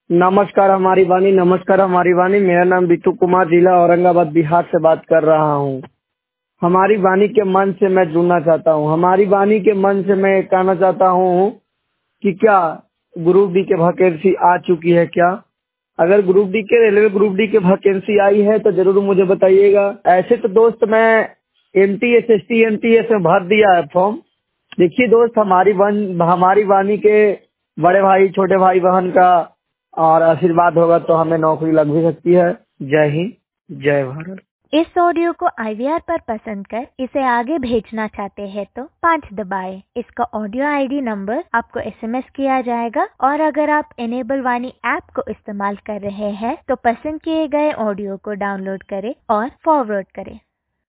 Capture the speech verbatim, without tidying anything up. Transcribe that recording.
नमस्कार हमारी वाणी, नमस्कार हमारी वाणी। मेरा नाम बिट्टू कुमार, जिला औरंगाबाद, बिहार से बात कर रहा हूँ। हमारी वाणी के मन से मैं जुड़ना चाहता हूँ। हमारी वाणी के मन से मैं कहना चाहता हूँ कि क्या ग्रुप डी के वैकेंसी आ चुकी है क्या? अगर ग्रुप डी के रेलवे ग्रुप डी के वैकेंसी आई है तो जरूर मुझे बताइएगा। ऐसे तो दोस्त मैं M T S S T M T S में भर दिया है फॉर्म। देखिए दोस्त, हमारी वन हमारी वाणी के बड़े भाई, छोटे भाई बहन का और आशीर्वाद होगा तो हमें नौकरी लग भी सकती है। जय हिंद, जय भारत। इस ऑडियो को आई वी आर पर पसंद कर इसे आगे भेजना चाहते हैं तो पाँच दबाएं। इसका ऑडियो आई डी नंबर आपको एस एम एस किया जाएगा और अगर आप इनेबल वाणी ऐप को इस्तेमाल कर रहे हैं तो पसंद किए गए ऑडियो को डाउनलोड करें और फॉरवर्ड करें।